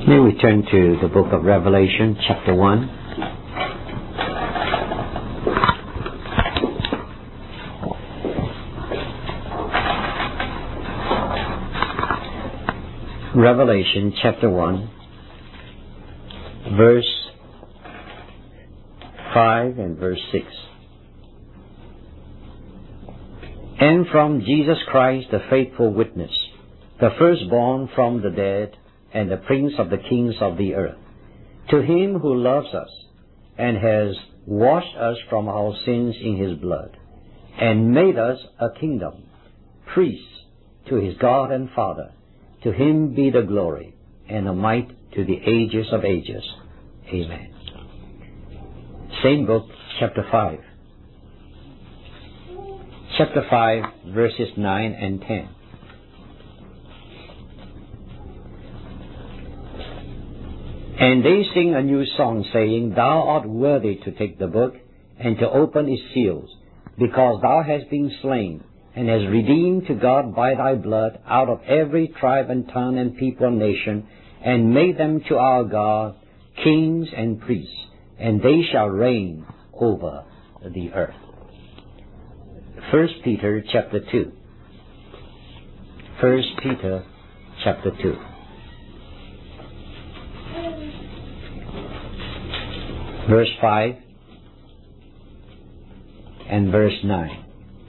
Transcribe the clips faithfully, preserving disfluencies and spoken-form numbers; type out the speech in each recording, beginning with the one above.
May we turn to the book of Revelation, chapter one. Revelation, chapter one, verse five and verse six. And from Jesus Christ, the faithful witness, the firstborn from the dead, and the prince of the kings of the earth, to him who loves us, and has washed us from our sins in his blood, and made us a kingdom, priests to his God and Father, to him be the glory and the might to the ages of ages. Amen. Same book, chapter five. Chapter five, verses nine and ten. And they sing a new song, saying, Thou art worthy to take the book, and to open its seals, because thou hast been slain, and hast redeemed to God by thy blood out of every tribe and tongue and people and nation, and made them to our God kings and priests, and they shall reign over the earth. First Peter chapter two. First Peter chapter two. Verse five and verse nine.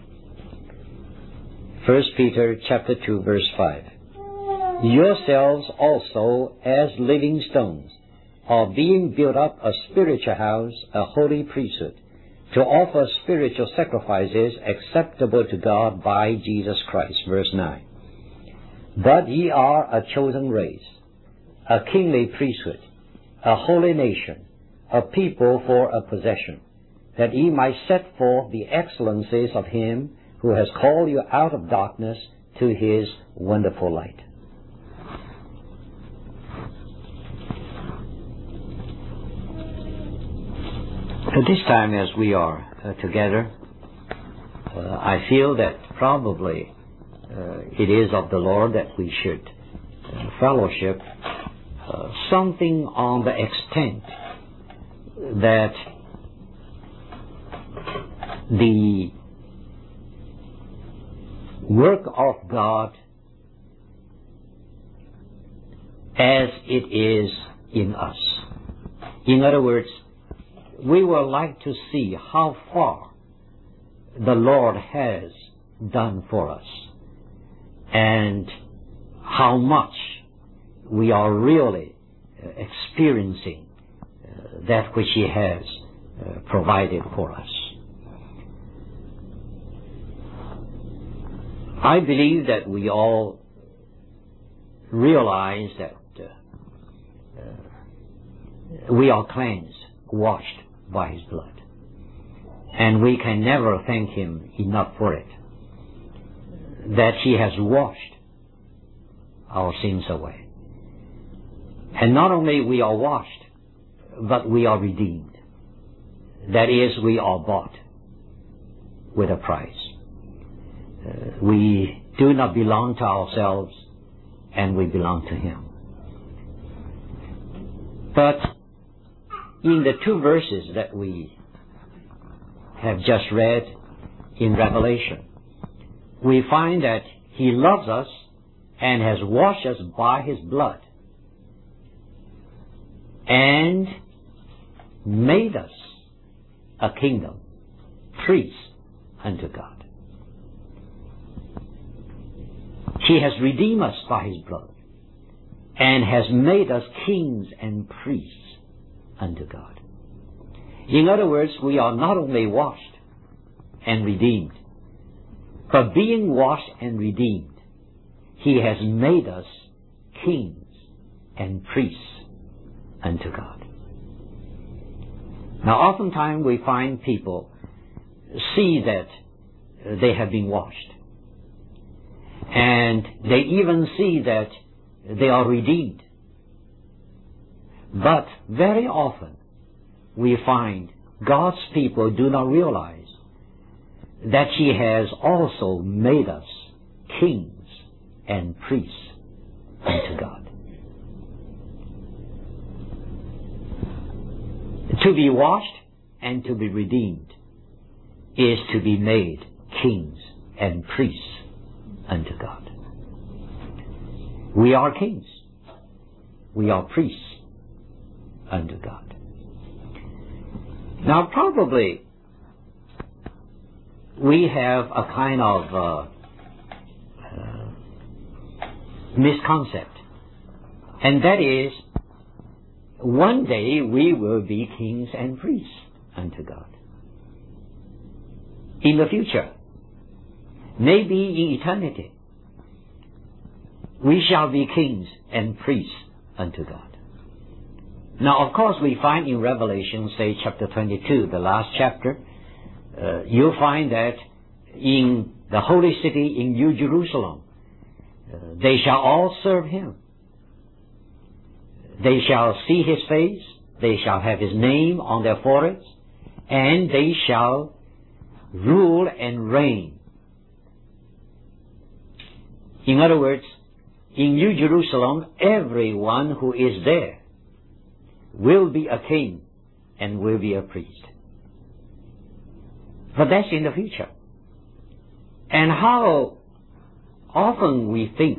First Peter chapter two, verse five. Yourselves also as living stones are being built up a spiritual house, a holy priesthood, to offer spiritual sacrifices acceptable to God by Jesus Christ. Verse nine. But ye are a chosen race, a kingly priesthood, a holy nation, a people for a possession, that ye might set forth the excellencies of him who has called you out of darkness to his wonderful light. At this time, as we are uh, together, uh, I feel that probably uh, it is of the Lord that we should uh, fellowship uh, something on the extent that the work of God as it is in us. In other words, we would like to see how far the Lord has done for us and how much we are really uh, experiencing uh, that which He has uh, provided for us. I believe that we all realize that uh, uh, we are cleansed, washed by His blood. And we can never thank Him enough for it, that He has washed our sins away. And not only we are washed, but we are redeemed. That is, we are bought with a price. Uh, we do not belong to ourselves, and we belong to Him. But in the two verses that we have just read in Revelation, we find that He loves us and has washed us by His blood and made us a kingdom, priests unto God. He has redeemed us by His blood and has made us kings and priests unto God. In other words, we are not only washed and redeemed, but being washed and redeemed, He has made us kings and priests unto God. Now, oftentimes we find people see that they have been washed, and they even see that they are redeemed. But very often we find God's people do not realize that He has also made us kings and priests unto God. To be washed and to be redeemed is to be made kings and priests unto God. We are kings. We are priests unto God. Now probably we have a kind of uh, uh, misconcept, and that is, one day we will be kings and priests unto God. In the future, maybe in eternity, we shall be kings and priests unto God. Now, of course, we find in Revelation, say chapter twenty-two, the last chapter, uh, you'll find that in the holy city, in New Jerusalem, uh, they shall all serve Him. They shall see His face, they shall have His name on their foreheads, and they shall rule and reign. In other words, in New Jerusalem, everyone who is there will be a king and will be a priest. But that's in the future. And how often we think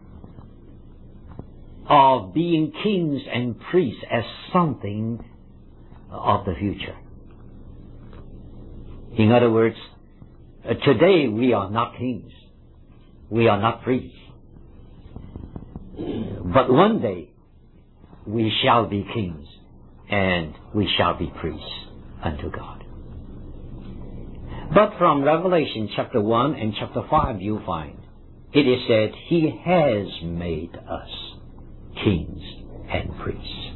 of being kings and priests as something of the future. In other words, today we are not kings. We are not priests. But one day we shall be kings and we shall be priests unto God. But from Revelation chapter one and chapter five you find it is said He has made us kings and priests.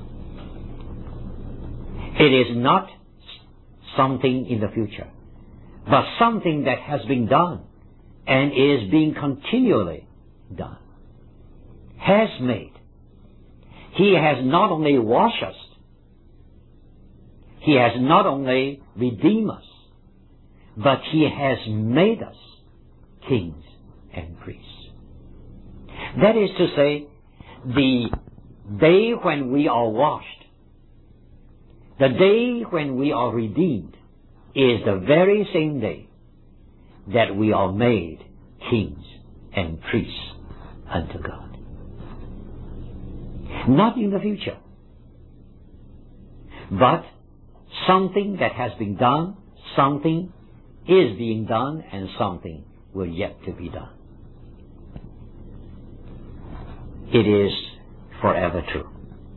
It is not something in the future, but something that has been done and is being continually done. Has made. He has not only washed us, He has not only redeemed us, but He has made us kings and priests. That is to say, the day when we are washed, the day when we are redeemed, is the very same day that we are made kings and priests unto God. Not in the future, but something that has been done, something is being done, and something will yet to be done. It is forever true.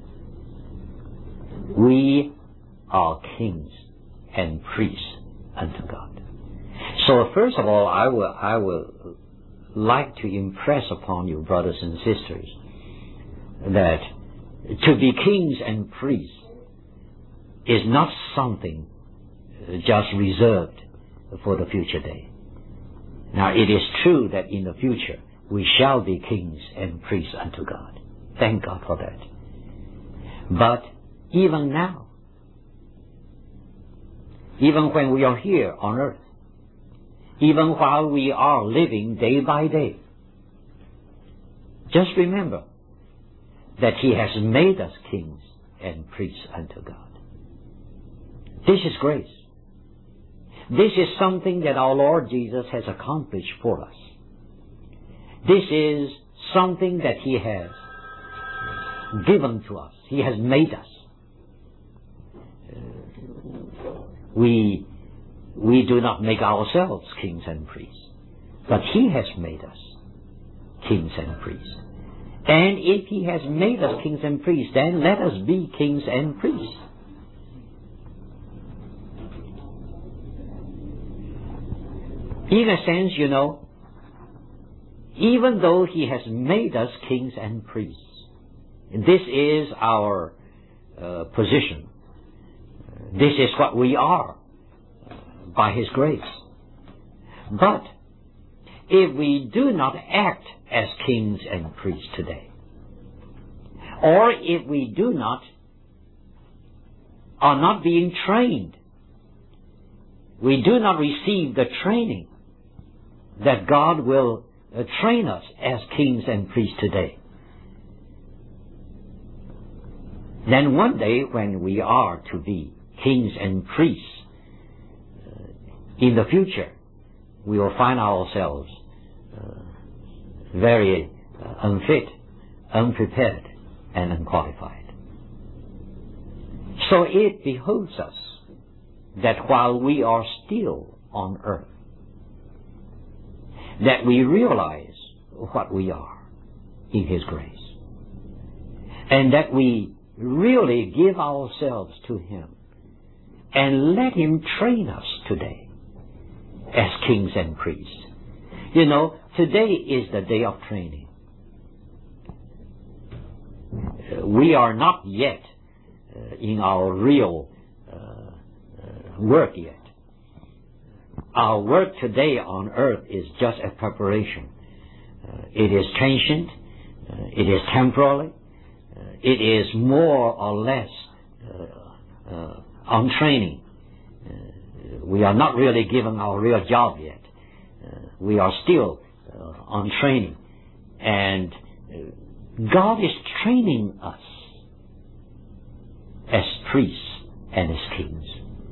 We are kings and priests unto God. So first of all, I will, I will like to impress upon you, brothers and sisters, that to be kings and priests is not something just reserved for the future day. Now, it is true that in the future we shall be kings and priests unto God. Thank God for that. But even now, even when we are here on earth, even while we are living day by day, just remember that He has made us kings and priests unto God. This is grace. This is something that our Lord Jesus has accomplished for us. This is something that He has given to us. He has made us. We, we do not make ourselves kings and priests, but He has made us kings and priests. And if He has made us kings and priests, then let us be kings and priests. In a sense, you know, even though He has made us kings and priests, this is our uh, position. This is what we are by His grace. But if we do not act as kings and priests today, or if we do not, are not being trained, we do not receive the training that God will uh, train us as kings and priests today, then one day when we are to be kings and priests, uh, in the future, we will find ourselves uh, very uh, unfit, unprepared, and unqualified. So it behooves us that while we are still on earth, that we realize what we are in His grace, and that we really give ourselves to Him and let Him train us today as kings and priests. You know, today is the day of training. We are not yet uh, in our real uh, uh, work yet. Our work today on earth is just a preparation. Uh, it is transient. Uh, it is temporary. Uh, it is more or less uh, uh, on training. Uh, we are not really given our real job yet. Uh, we are still uh, on training. And uh, God is training us as priests and as kings.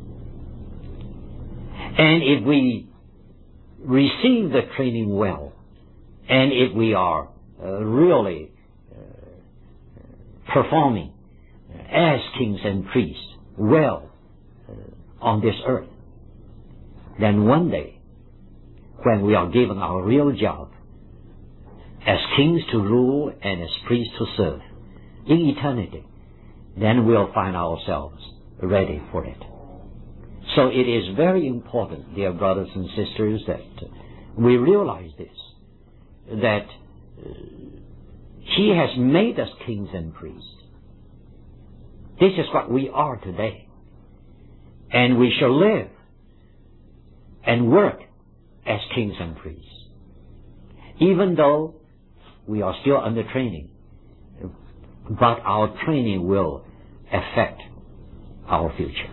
And if we receive the training well, and if we are uh, really uh, performing as kings and priests well uh, on this earth, then one day, when we are given our real job as kings to rule and as priests to serve in eternity, then we'll find ourselves ready for it. So it is very important, dear brothers and sisters, that we realize this, that uh, He has made us kings and priests. This is what we are today. And we shall live and work as kings and priests, even though we are still under training. But our training will affect our future.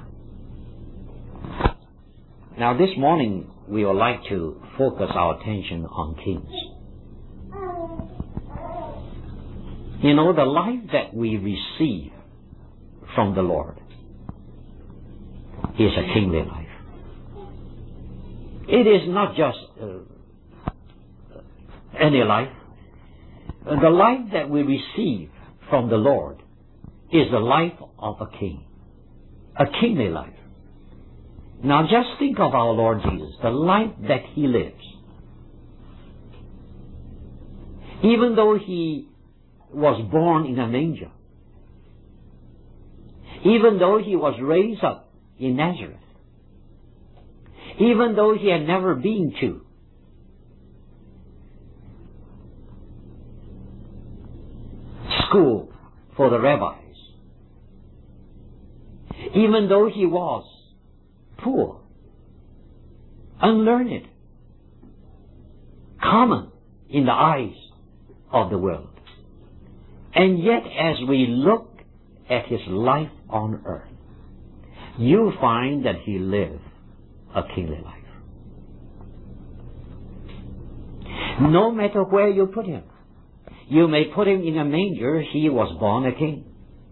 Now this morning we would like to focus our attention on kings. You know, the life that we receive from the Lord is a kingly life. It is not just uh, any life. The life that we receive from the Lord is the life of a king, a kingly life. Now just think of our Lord Jesus, the life that He lives. Even though He was born in a manger, even though He was raised up in Nazareth, even though He had never been to school for the rabbis, even though He was poor, unlearned, common in the eyes of the world. And yet as we look at His life on earth, you find that He lived a kingly life. No matter where you put Him, you may put Him in a manger, He was born a king.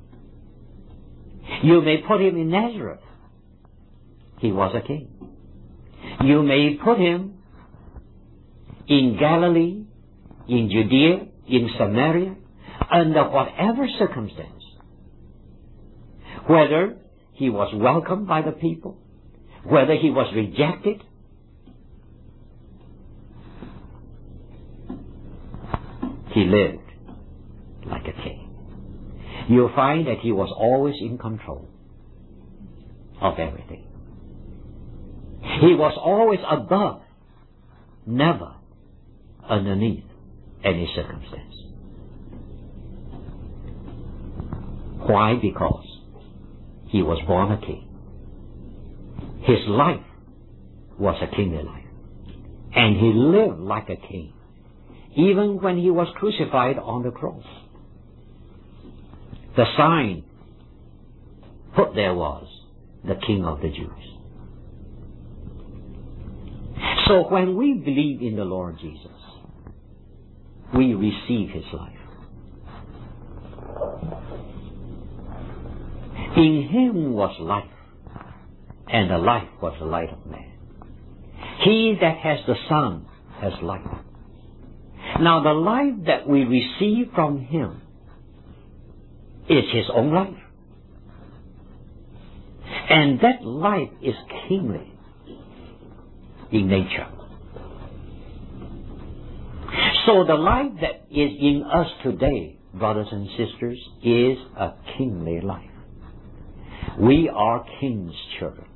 You may put Him in Nazareth, He was a king. You may put Him in Galilee, in Judea, in Samaria, under whatever circumstance. Whether He was welcomed by the people, whether He was rejected, He lived like a king. You'll find that He was always in control of everything. He was always above, never underneath any circumstance. Why? Because He was born a king. His life was a kingly life. And He lived like a king, even when He was crucified on the cross. The sign put there was the King of the Jews. So when we believe in the Lord Jesus, we receive His life. In Him was life, and the life was the light of man. He that has the Son has life. Now the life that we receive from Him is His own life. And that life is kingly in nature. So the life that is in us today, brothers and sisters, is a kingly life. We are King's children.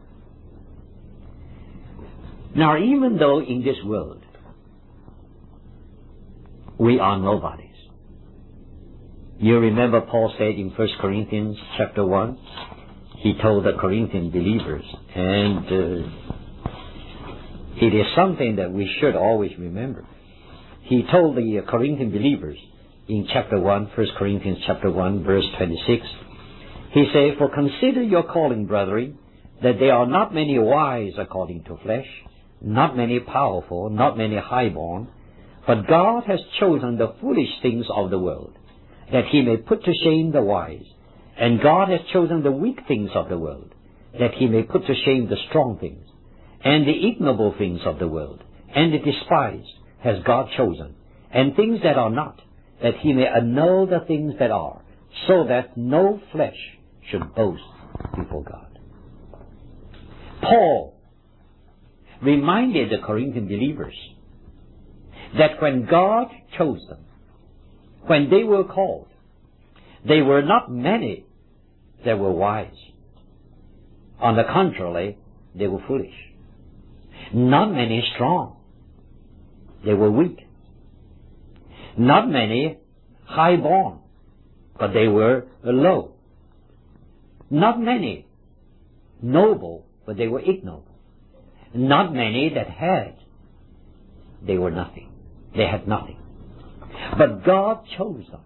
Now, even though in this world we are nobodies, you remember Paul said in First Corinthians chapter one, he told the Corinthian believers, and uh, it is something that we should always remember. He told the Corinthian believers in chapter one, First Corinthians chapter one, verse twenty-six, he said, "For consider your calling, brethren, that there are not many wise according to flesh, not many powerful, not many highborn, but God has chosen the foolish things of the world, that He may put to shame the wise. And God has chosen the weak things of the world, that He may put to shame the strong things. And the ignoble things of the world, and the despised, has God chosen, and things that are not, that He may annul the things that are, so that no flesh should boast before God." Paul reminded the Corinthian believers that when God chose them, when they were called, they were not many that were wise. On the contrary, they were foolish. Not many strong. They were weak. Not many high-born, but they were low. Not many noble, but they were ignoble. Not many that had, they were nothing. They had nothing. But God chose them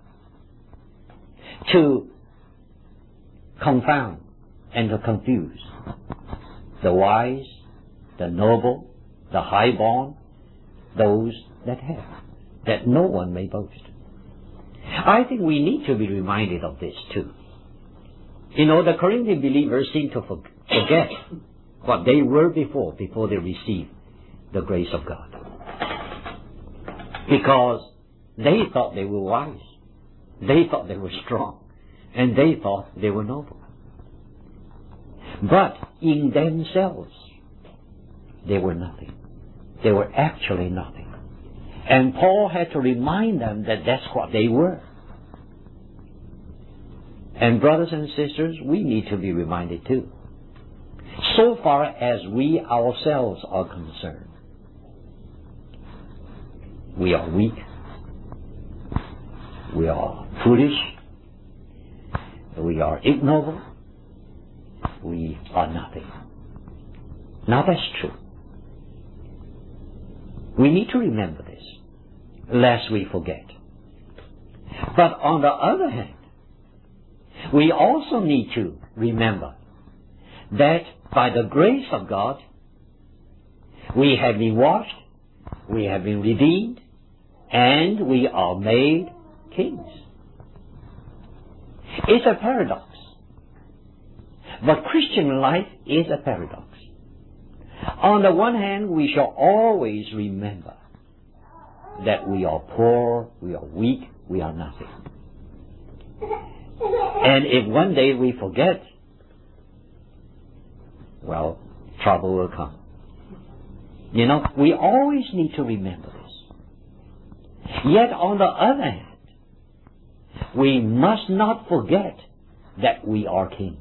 to confound and to confuse the wise, the noble, the high-born, those that have, that no one may boast. I think we need to be reminded of this too. You know, the Corinthian believers seem to forget what they were before, before they received the grace of God. Because they thought they were wise. They thought they were strong. And they thought they were noble. But in themselves, they were nothing. They were actually nothing. And Paul had to remind them that that's what they were. And brothers and sisters, we need to be reminded too. So far as we ourselves are concerned, we are weak. We are foolish. We are ignoble. We are nothing. Now that's true. We need to remember this, lest we forget. But on the other hand, we also need to remember that by the grace of God, we have been washed, we have been redeemed, and we are made kings. It's a paradox. But Christian life is a paradox. On the one hand, we shall always remember that we are poor, we are weak, we are nothing. And if one day we forget, well, trouble will come. You know, we always need to remember this. Yet on the other hand, we must not forget that we are kings.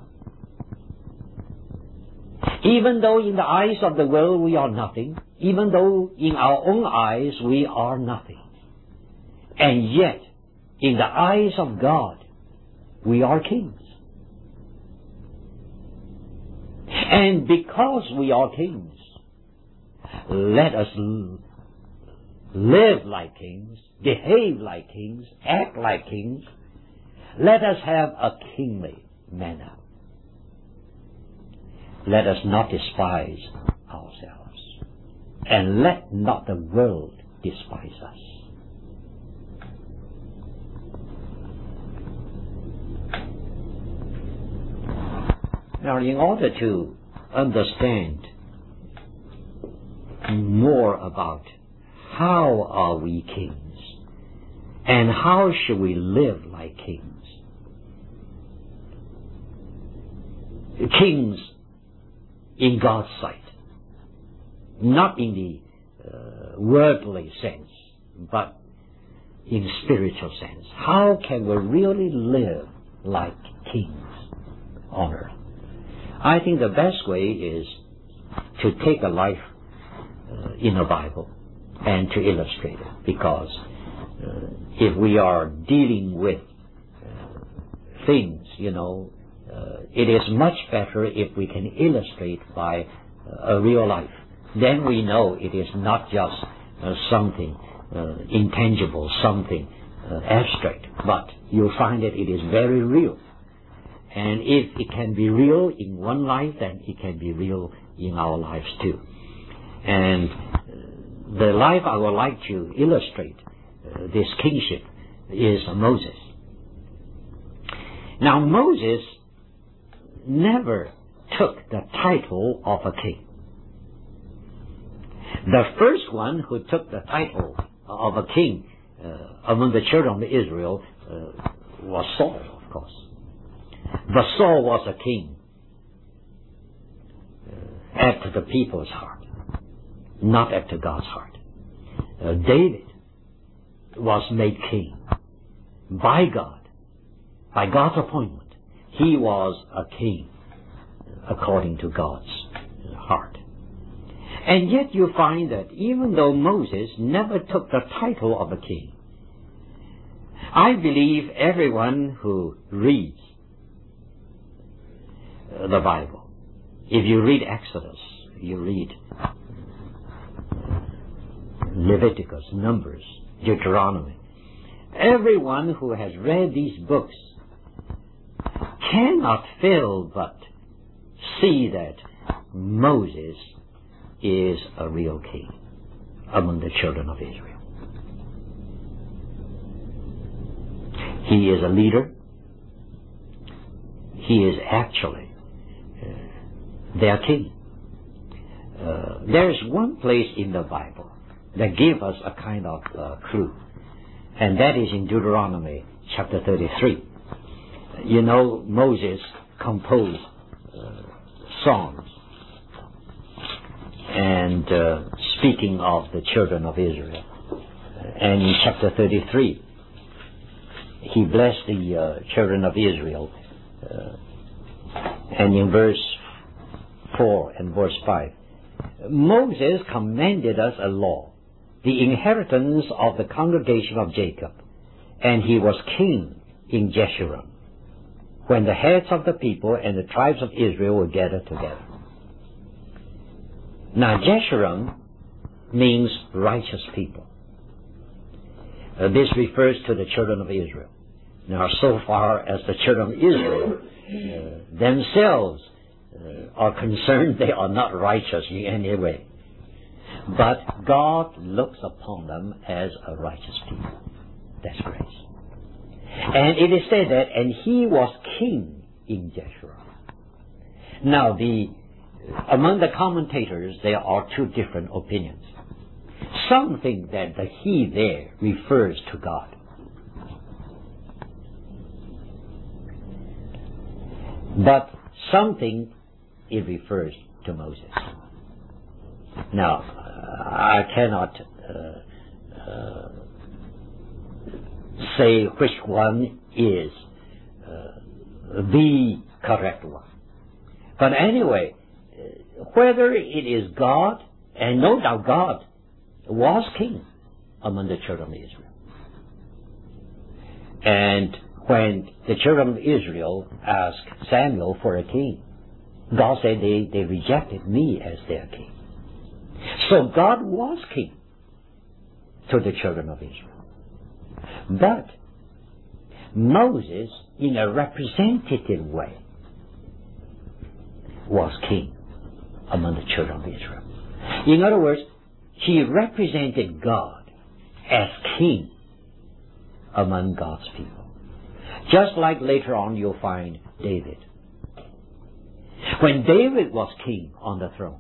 Even though in the eyes of the world we are nothing, even though in our own eyes we are nothing, and yet in the eyes of God we are kings. And because we are kings, let us live like kings, behave like kings, act like kings. Let us have a kingly manner. Let us not despise ourselves, and let not the world despise us. Now, in order to understand more about how are we kings and how should we live like kings. Kings in God's sight, not in the uh, worldly sense, but in spiritual sense. How can we really live like kings on earth? I think the best way is to take a life uh, in the Bible and to illustrate it, because uh, if we are dealing with uh, things, you know, uh, it is much better if we can illustrate by uh, a real life. Then we know it is not just uh, something uh, intangible, something uh, abstract, but you'll find that it is very real. And if it can be real in one life, then it can be real in our lives too. And uh, the life I would like to illustrate uh, this kingship is Moses. Now, Moses never took the title of a king. The first one who took the title of a king uh, among the children of Israel uh, was Saul, of course. But Saul was a king uh, after the people's heart, not after God's heart. Uh, David was made king by God, by God's appointment. He was a king according to God's heart. And yet you find that even though Moses never took the title of a king, I believe everyone who reads the Bible, if you read Exodus, you read Leviticus, Numbers, Deuteronomy, everyone who has read these books cannot fail but see that Moses is a real king among the children of Israel. He is a leader. He is actually uh, their king. Uh, there is one place in the Bible that gives us a kind of uh, clue, and that is in Deuteronomy chapter thirty-three. You know, Moses composed uh, songs, and uh, speaking of the children of Israel. And in chapter thirty-three, he blessed the uh, children of Israel. Uh, and in verse four and verse five, Moses commanded us a law, the inheritance of the congregation of Jacob, and he was king in Jeshurun, when the heads of the people and the tribes of Israel were gathered together. Now, Jeshurun means righteous people. Uh, this refers to the children of Israel. Now, so far as the children of Israel uh, themselves uh, are concerned, they are not righteous in any way. But God looks upon them as a righteous people. That's grace. And it is said that, and he was king in Jeshurun. Now, the among the commentators, there are two different opinions. Some think that the he there refers to God. But some think it refers to Moses. Now, uh, I cannot uh, uh, say which one is uh, the correct one. But anyway, whether it is God, and no doubt God was king among the children of Israel. And when the children of Israel asked Samuel for a king, God said they, they rejected me as their king. So God was king to the children of Israel. But Moses, in a representative way, was king among the children of Israel. In other words, he represented God as king among God's people. Just like later on you'll find David. When David was king on the throne,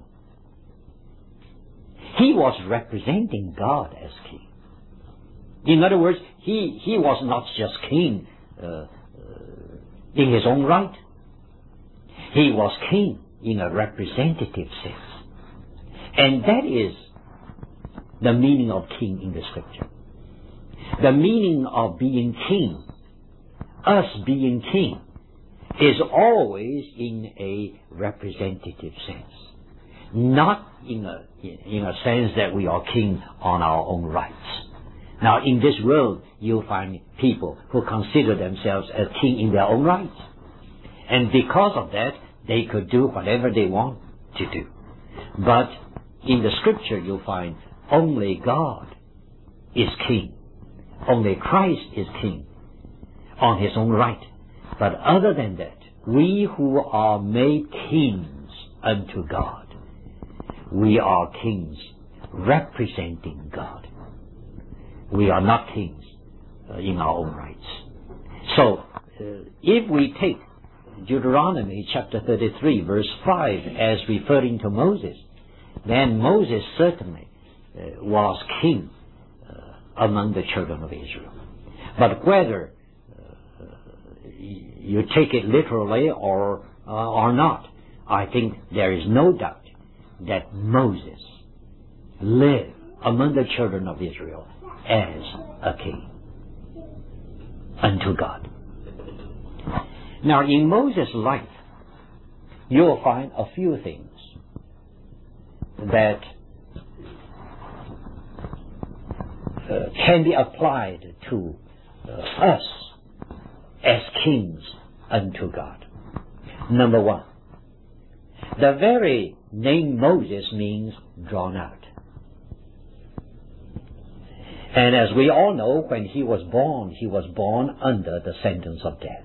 he was representing God as king. In other words, he, he was not just king uh, uh, in his own right. He was king in a representative sense. And that is the meaning of king in the Scripture. The meaning of being king, us being king, is always in a representative sense. Not in a, in a sense that we are king on our own rights. Now, in this world, you'll find people who consider themselves as king in their own rights. And because of that, they could do whatever they want to do. But in the Scripture, you'll find only God is king. Only Christ is king on his own right. But other than that, we who are made kings unto God, we are kings representing God. We are not kings uh, in our own rights. So, uh, if we take Deuteronomy chapter thirty-three verse five as referring to Moses, then Moses certainly uh, was king uh, among the children of Israel. But whether uh, you take it literally or, uh, or not, I think there is no doubt that Moses lived among the children of Israel as a king unto God. Now, in Moses' life, you'll find a few things that uh, can be applied to uh, us as kings unto God. Number one, the very name Moses means drawn out. And as we all know, when he was born, he was born under the sentence of death.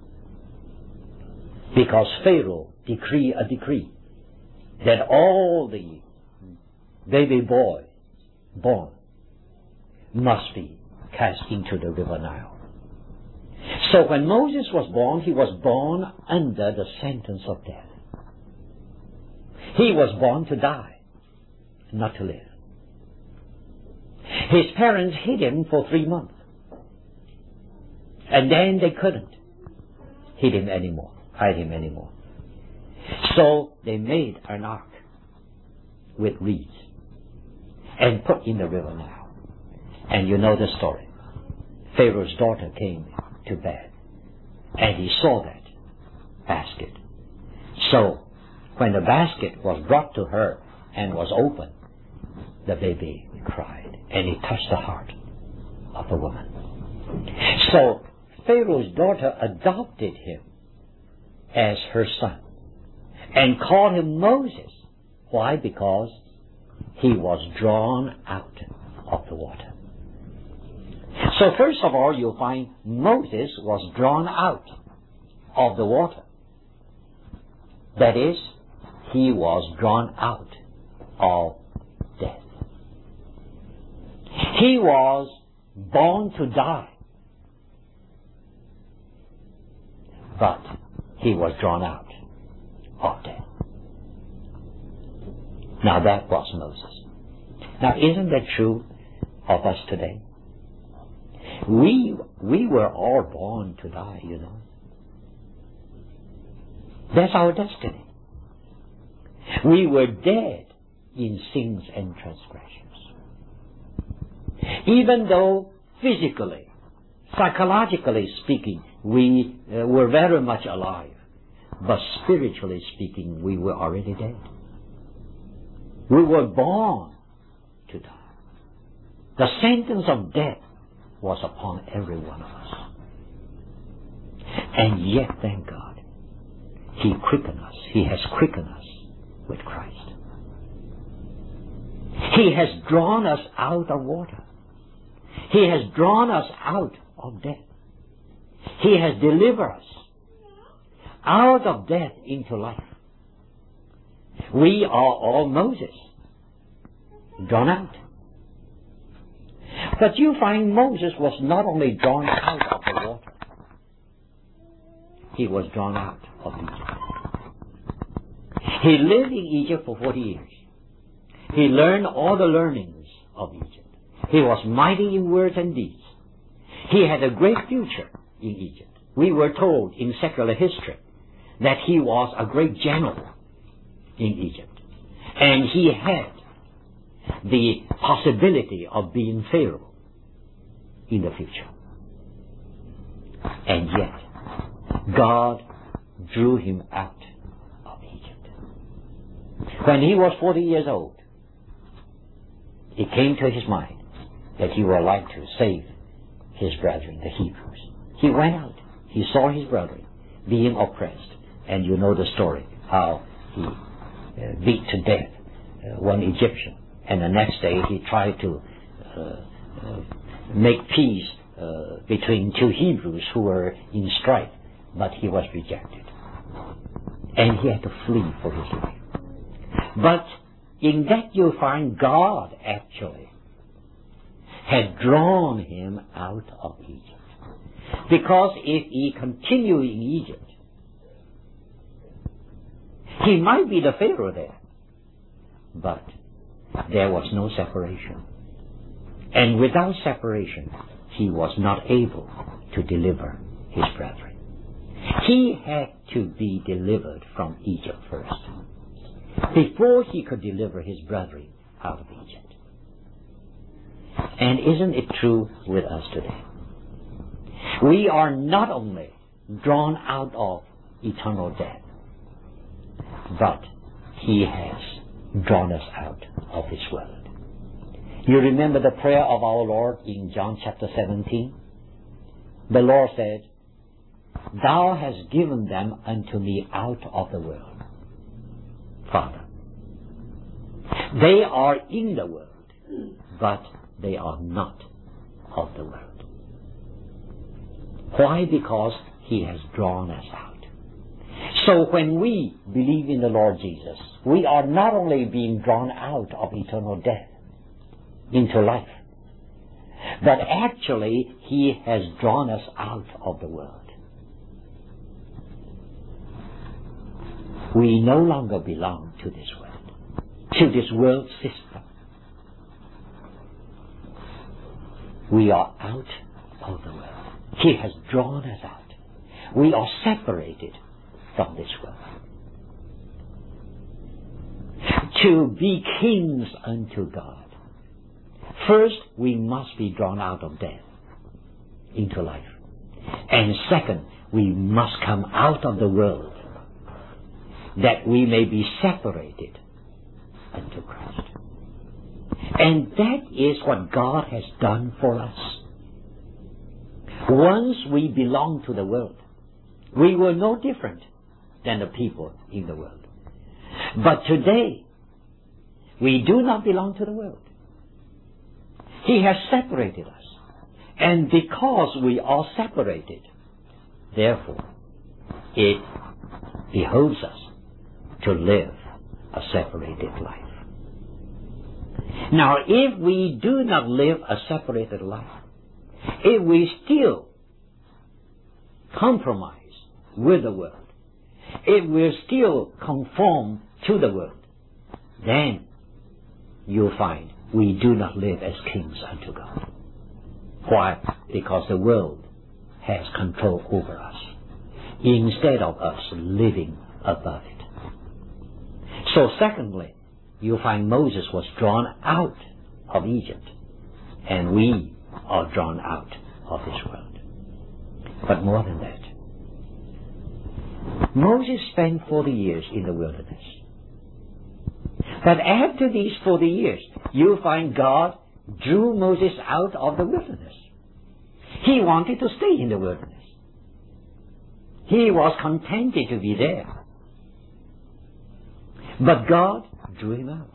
Because Pharaoh decreed a decree that all the baby boy born must be cast into the river Nile. So when Moses was born, he was born under the sentence of death. He was born to die, not to live. His parents hid him for three months. And then they couldn't hid him anymore, hide him anymore. So they made an ark with reeds and put in the river Nile. And you know the story. Pharaoh's daughter came to bed and he saw that basket. So when the basket was brought to her and was opened, the baby cried, and it touched the heart of the woman. So Pharaoh's daughter adopted him as her son and called him Moses. Why? Because he was drawn out of the water. So first of all, you'll find Moses was drawn out of the water. That is, he was drawn out of death. He was born to die, but he was drawn out of death. Now that was Moses. Now isn't that true of us today? We, we were all born to die, you know. That's our destiny. We were dead in sins and transgressions. Even though physically, psychologically speaking, we uh, were very much alive, but spiritually speaking, we were already dead. We were born to die. The sentence of death was upon every one of us. And yet, thank God, He quickened us. He has quickened us with Christ. He has drawn us out of water. He has drawn us out of death. He has delivered us out of death into life. We are all Moses, drawn out. But you find Moses was not only drawn out of the water, he was drawn out of Egypt. He lived in Egypt for forty years. He learned all the learnings of Egypt. He was mighty in words and deeds. He had a great future in Egypt. We were told in secular history that he was a great general in Egypt. And he had the possibility of being Pharaoh in the future. And yet, God drew him out of Egypt. When he was forty years old, it came to his mind that he would like to save his brethren, the Hebrews. He went out. He saw his brethren being oppressed. And you know the story, how he uh, beat to death uh, one Egyptian. And the next day he tried to uh, uh, make peace uh, between two Hebrews who were in strife, but he was rejected. And he had to flee for his life. But in that you find God actually had drawn him out of Egypt. Because if he continued in Egypt, he might be the Pharaoh there, but there was no separation. And without separation, he was not able to deliver his brethren. He had to be delivered from Egypt first, before he could deliver his brethren out of Egypt. And isn't it true with us today? We are not only drawn out of eternal death, but he has drawn us out of this world. You remember the prayer of our Lord in John chapter seventeen? The Lord said, "Thou hast given them unto me out of the world." Father, they are in the world, but they are not of the world. Why? Because he has drawn us out. So when we believe in the Lord Jesus, we are not only being drawn out of eternal death into life, but actually he has drawn us out of the world. We no longer belong to this world, to this world system. We are out of the world. He has drawn us out. We are separated from this world. To be kings unto God, first we must be drawn out of death into life. And second, we must come out of the world that we may be separated unto Christ. And that is what God has done for us. Once we belong to the world, we were no different than the people in the world. But today, we do not belong to the world. He has separated us. And because we are separated, therefore, it behoves us to live a separated life. Now, if we do not live a separated life, if we still compromise with the world, if we still conform to the world, then you'll find we do not live as kings unto God. Why? Because the world has control over us, instead of us living above it. So secondly, you find Moses was drawn out of Egypt, and we are drawn out of this world. But more than that, Moses spent forty years in the wilderness. But after these forty years, you find God drew Moses out of the wilderness. He wanted to stay in the wilderness. He was contented to be there. But God drew him out.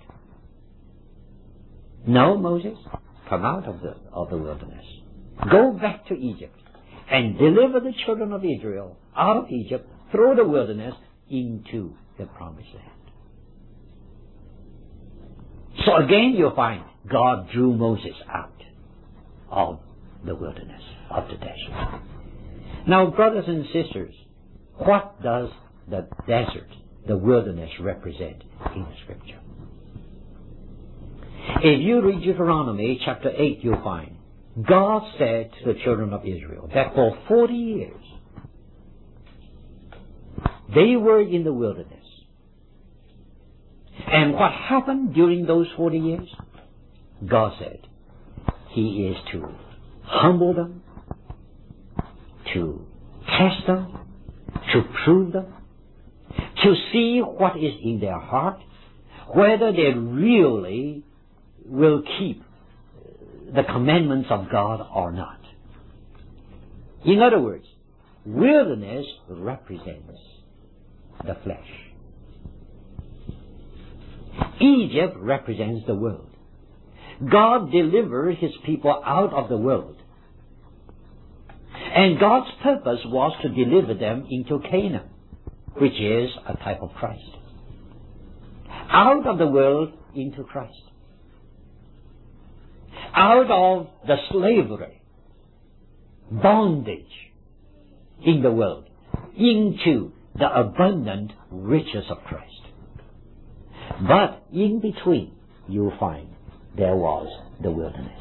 No, Moses, come out of the, of the wilderness. Go back to Egypt and deliver the children of Israel out of Egypt through the wilderness into the promised land. So again you find God drew Moses out of the wilderness, of the desert. Now, brothers and sisters, what does the desert the wilderness represent in the Scripture. If you read Deuteronomy chapter eight, you'll find God said to the children of Israel that for forty years they were in the wilderness. And what happened during those forty years? God said He is to humble them, to test them, to prove them, to see what is in their heart, whether they really will keep the commandments of God or not. In other words, wilderness represents the flesh. Egypt represents the world. God delivered His people out of the world. And God's purpose was to deliver them into Canaan, which is a type of Christ. Out of the world into Christ. Out of the slavery, bondage in the world, into the abundant riches of Christ. But in between, you'll find there was the wilderness.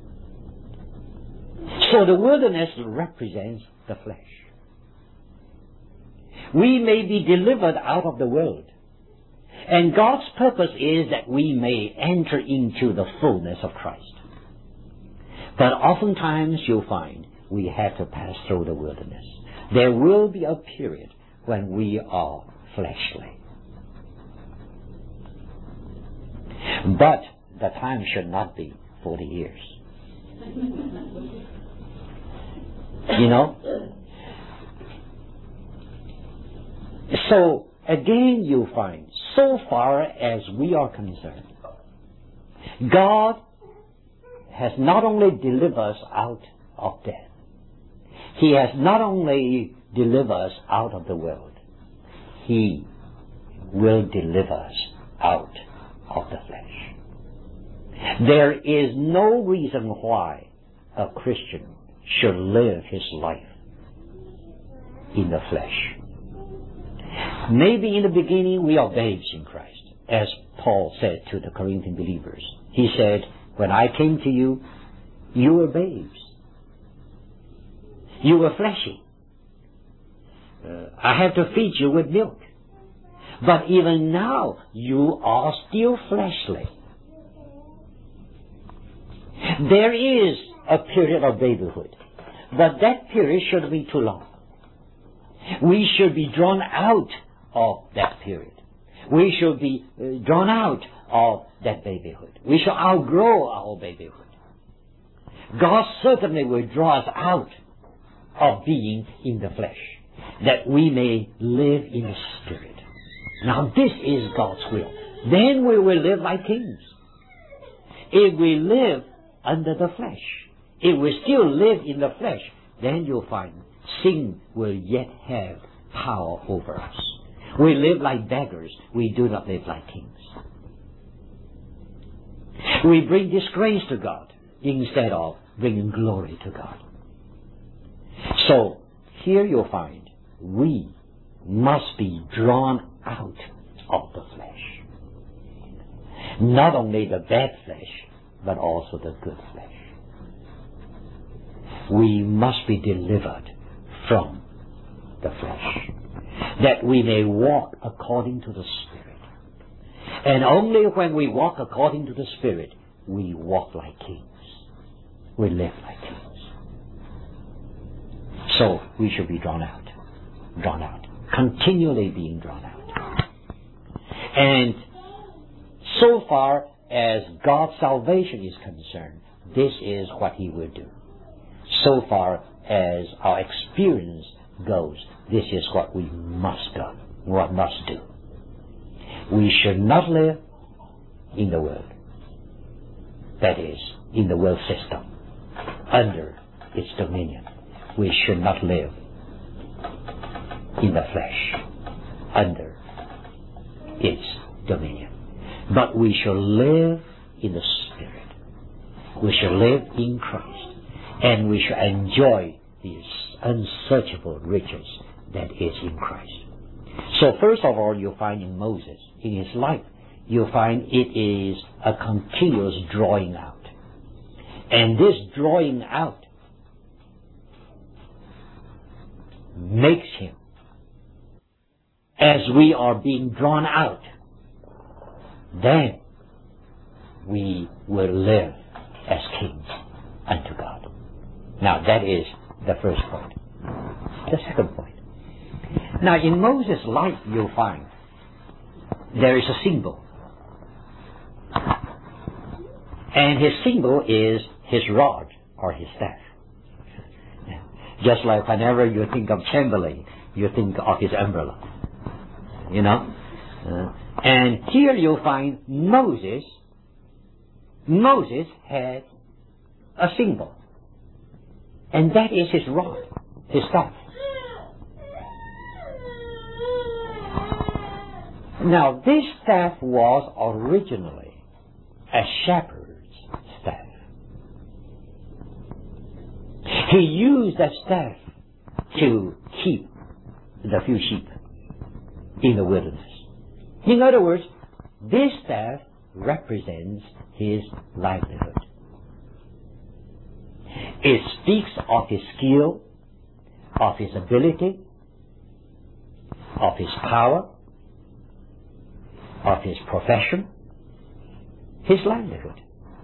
So the wilderness represents the flesh. We may be delivered out of the world. And God's purpose is that we may enter into the fullness of Christ. But oftentimes you'll find we have to pass through the wilderness. There will be a period when we are fleshly. But the time should not be forty years. You know? So, again you find, so far as we are concerned, God has not only delivered us out of death, He has not only delivered us out of the world, He will deliver us out of the flesh. There is no reason why a Christian should live his life in the flesh. Maybe in the beginning we are babes in Christ, as Paul said to the Corinthian believers. He said, when I came to you, you were babes. You were fleshy. Uh, I have to feed you with milk. But even now, you are still fleshly. There is a period of babyhood, but that period shouldn't be too long. We should be drawn out of that period. We should be uh, drawn out of that babyhood. We should outgrow our babyhood. God certainly will draw us out of being in the flesh, that we may live in the Spirit. Now this is God's will. Then we will live like kings. If we live under the flesh, if we still live in the flesh, then you'll find sin will yet have power over us. We live like beggars. We do not live like kings. We bring disgrace to God instead of bringing glory to God. So, here you'll find we must be drawn out of the flesh. Not only the bad flesh, but also the good flesh. We must be delivered from the flesh, that we may walk according to the Spirit. And only when we walk according to the Spirit, we walk like kings. We live like kings. So we should be drawn out, drawn out, continually being drawn out. And so far as God's salvation is concerned, this is what He will do. So far as our experience goes, this is what we must do, what must do. We should not live in the world. That is, in the world system, under its dominion. We should not live in the flesh, under its dominion. But we shall live in the Spirit. We shall live in Christ. And we shall enjoy the unsearchable riches that is in Christ. So first of all, you find in Moses, in his life, you find it is a continuous drawing out. And this drawing out makes him, as we are being drawn out, then we will live as kings unto God. Now that is the first point. The second point. Now in Moses' life you'll find there is a symbol. And his symbol is his rod or his staff. Just like whenever you think of Chamberlain, you think of his umbrella. You know? Uh, and here you'll find Moses. Moses had a symbol. And that is his rod, his staff. Now this staff was originally a shepherd's staff. He used that staff to keep the few sheep in the wilderness. In other words, this staff represents his livelihood. It speaks of his skill, of his ability, of his power, of his profession, his livelihood.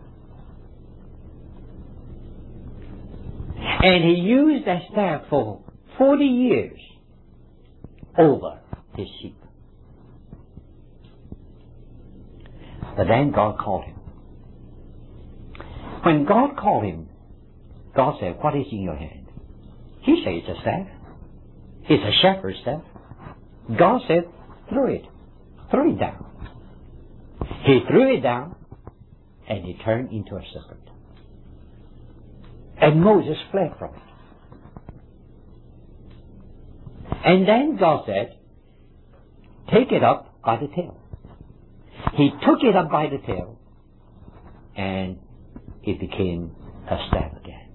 And he used that staff for forty years over his sheep. But then God called him. When God called him, God said, "What is in your hand?" He said, "It's a staff. It's a shepherd's staff." God said, "Throw it. Throw it down." He threw it down, and it turned into a serpent. And Moses fled from it. And then God said, "Take it up by the tail." He took it up by the tail, and it became a staff again.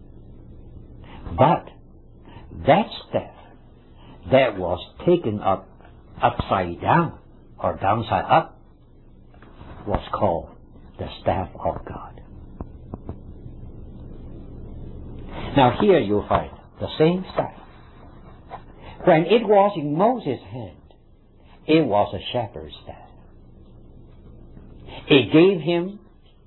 But that staff that was taken up upside down or downside up was called the staff of God. Now here you'll find the same staff. When it was in Moses' hand, it was a shepherd's staff. It gave him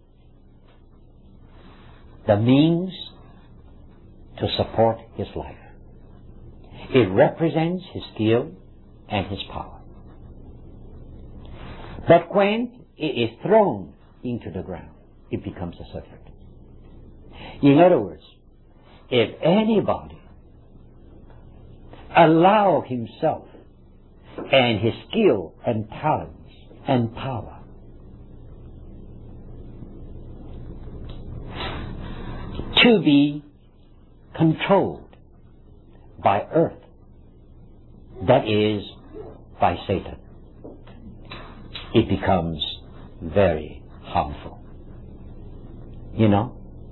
the means to support his life. It represents his skill and his power. But when it is thrown into the ground, it becomes a serpent. In other words, if anybody allow himself and his skill and talents and power to be controlled by earth, that is, by Satan, it becomes very harmful. You know,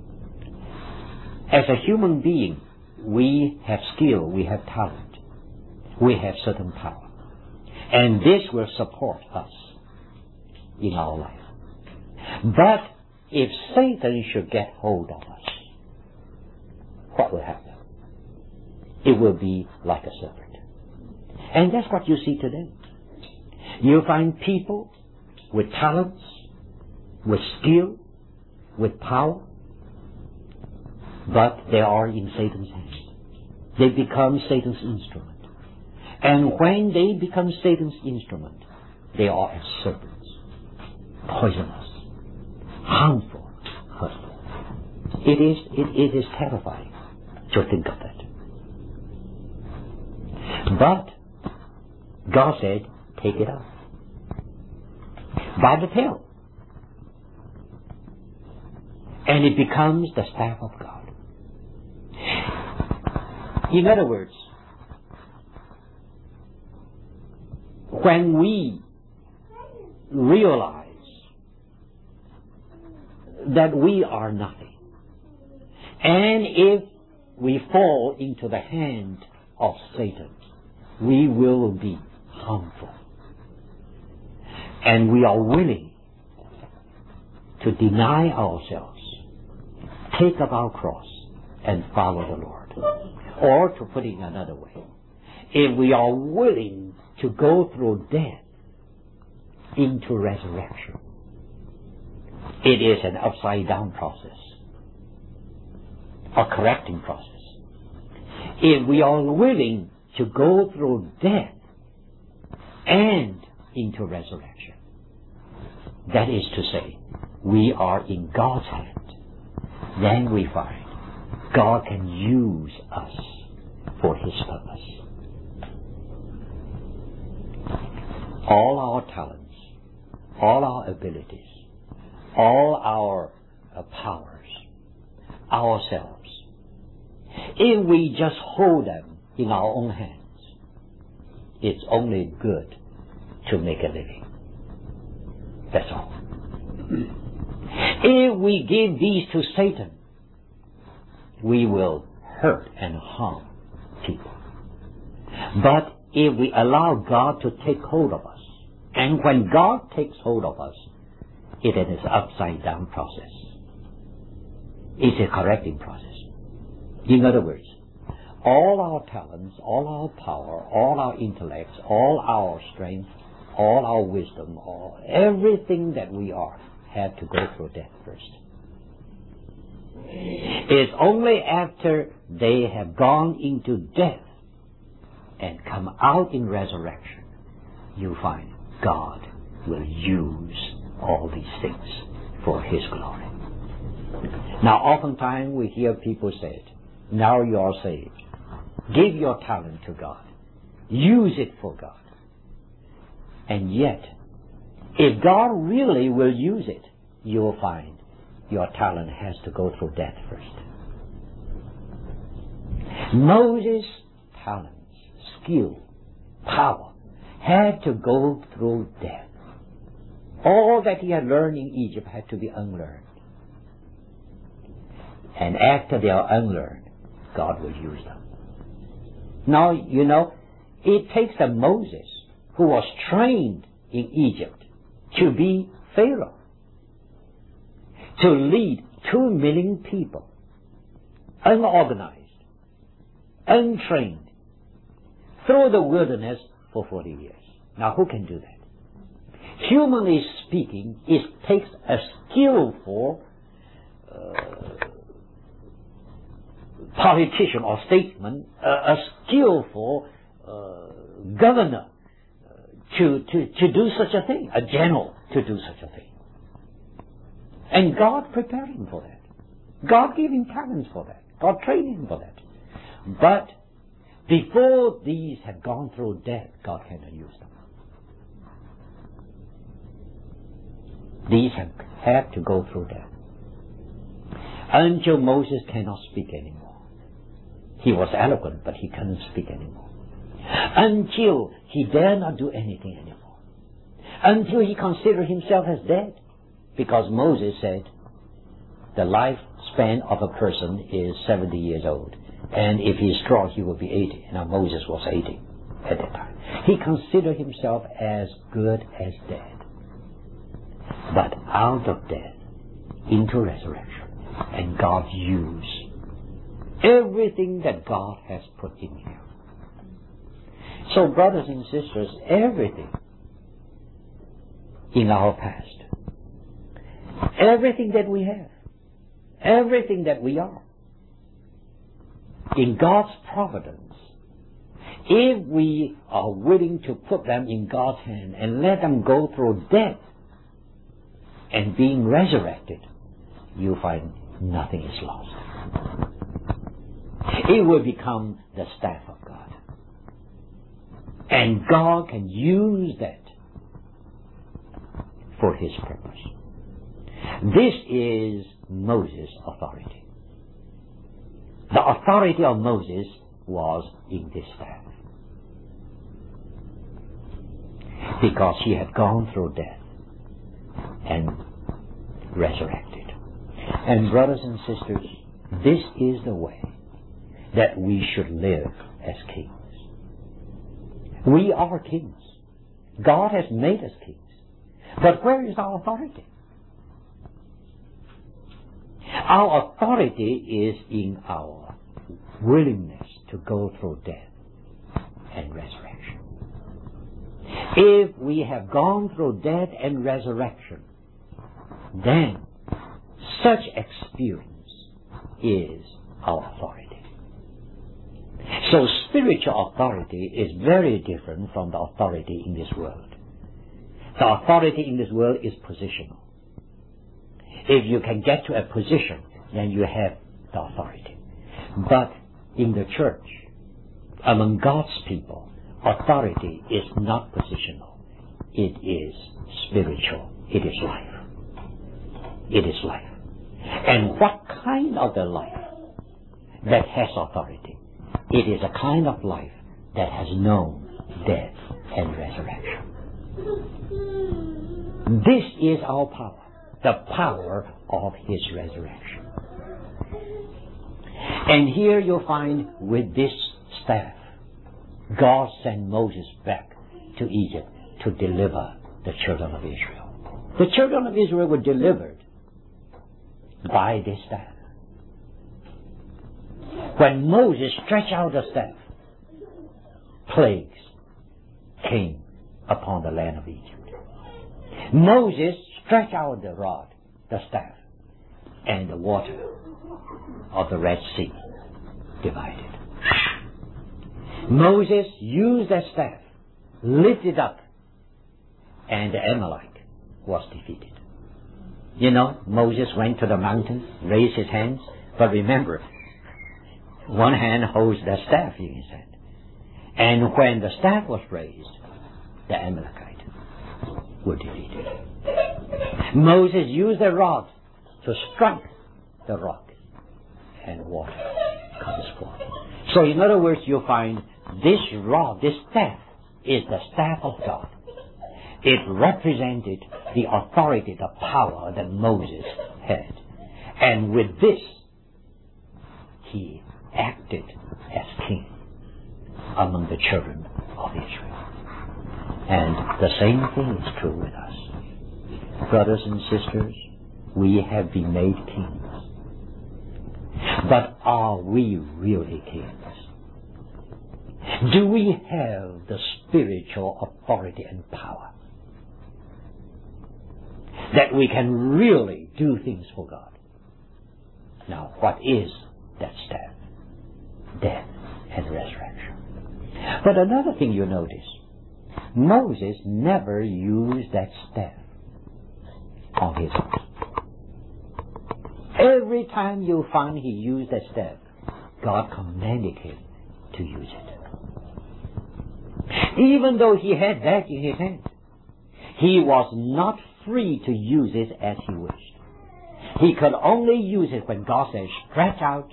as a human being, we have skill, we have talent, we have certain power, and this will support us in our life. But if Satan should get hold of us, what will happen? It will be like a serpent. And that's what you see today. You find people with talents, with skill, with power, but they are in Satan's hands. They become Satan's instrument. And when they become Satan's instrument, they are as serpents, poisonous, harmful, hurtful. It is, it, it is terrifying to think of that. But God said, take it up by the tail. And it becomes the staff of God. In other words, when we realize that we are nothing, and if we fall into the hand of Satan, we will be harmful. And we are willing to deny ourselves, take up our cross, and follow the Lord. Or, to put it another way, if we are willing to go through death into resurrection, it is an upside-down process, a correcting process. If we are willing to go through death and into resurrection, that is to say, we are in God's hand, then we find God can use us for His purpose. All our talents, all our abilities, all our uh, powers, ourselves, if we just hold them in our own hands, it's only good to make a living. That's all. If we give these to Satan, we will hurt and harm people. But if we allow God to take hold of us, and when God takes hold of us, it is an upside-down process. It's a correcting process. In other words, all our talents, all our power, all our intellects, all our strength, all our wisdom, all, everything that we are, have to go through death first. It's only after they have gone into death and come out in resurrection, you find God will use all these things for His glory. Now, oftentimes we hear people say it, now you are saved. Give your talent to God. Use it for God. And yet, if God really will use it, you will find your talent has to go through death first. Moses' talents, skill, power, had to go through death. All that he had learned in Egypt had to be unlearned. And after they are unlearned, God will use them. Now, you know, it takes a Moses who was trained in Egypt to be Pharaoh, to lead two million people, unorganized, untrained, through the wilderness for forty years. Now, who can do that? Humanly speaking, it takes a skillful uh, politician or statesman, uh, a skillful uh, governor uh, to, to, to do such a thing, a general to do such a thing. And God prepared him for that. God gave him talents for that. God trained him for that. But before these had gone through death, God cannot use them. These have had to go through death. Until Moses cannot speak anymore. He was eloquent, but he couldn't speak anymore. Until he dare not do anything anymore. Until he considered himself as dead. Because Moses said, the lifespan of a person is seventy years old. And if he's strong, he will be eighty. Now Moses was eighty at that time. He considered himself as good as dead. But out of death into resurrection. And God used everything that God has put in him. So, brothers and sisters, everything in our past, everything that we have, everything that we are, in God's providence, if we are willing to put them in God's hand and let them go through death and being resurrected, you find nothing is lost. It will become the staff of God. And God can use that for His purpose. This is Moses' authority. The authority of Moses was in this staff. Because he had gone through death and resurrected. And brothers and sisters, this is the way that we should live as kings. We are kings. God has made us kings. But where is our authority? Our authority is in our willingness to go through death and resurrection. If we have gone through death and resurrection, then such experience is our authority. So spiritual authority is very different from the authority in this world. The authority in this world is positional. If you can get to a position, then you have the authority. But in the church, among God's people, authority is not positional. It is spiritual. It is life. It is life. And what kind of the life that has authority? It is a kind of life that has known death and resurrection. This is our power, the power of His resurrection. And here you'll find with this staff, God sent Moses back to Egypt to deliver the children of Israel. The children of Israel were delivered by this staff. When Moses stretched out the staff, plagues came upon the land of Egypt. Moses stretched out the rod, the staff, and the water of the Red Sea divided. Moses used that staff, lifted up, and the Amalek was defeated. You know, Moses went to the mountain, raised his hands, but remember, one hand holds the staff in his hand. And when the staff was raised, the Amalekites were defeated. Moses used the rod to strike the rock, and water comes forth. So in other words, you find this rod, this staff, is the staff of God. It represented the authority, the power that Moses had. And with this, he acted as king among the children of Israel. And the same thing is true with us. Brothers and sisters, we have been made kings. But are we really kings? Do we have the spiritual authority and power that we can really do things for God? Now, what is that staff? Death and resurrection. But another thing you notice, Moses never used that staff on his own. Every time you find he used that staff, God commanded him to use it. Even though he had that in his hand, he was not free to use it as he wished. He could only use it when God said, stretch out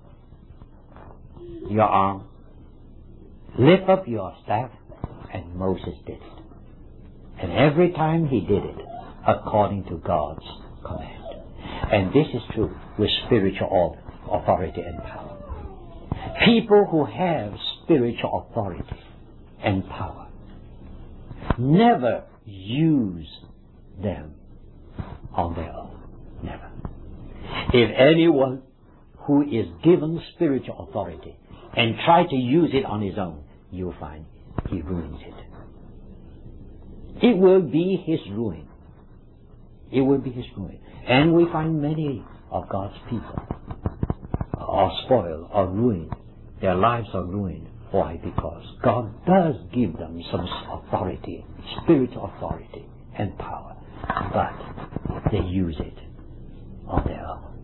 your arm, lift up your staff, and Moses did it. And every time he did it, according to God's command. And this is true with spiritual authority and power. People who have spiritual authority and power never use them on their own. Never. If anyone who is given spiritual authority and try to use it on his own, you'll find he ruins it. It will be his ruin. It will be his ruin. And we find many of God's people are spoiled, are ruined. Their lives are ruined. Why? Because God does give them some authority, spiritual authority and power, but they use it on their own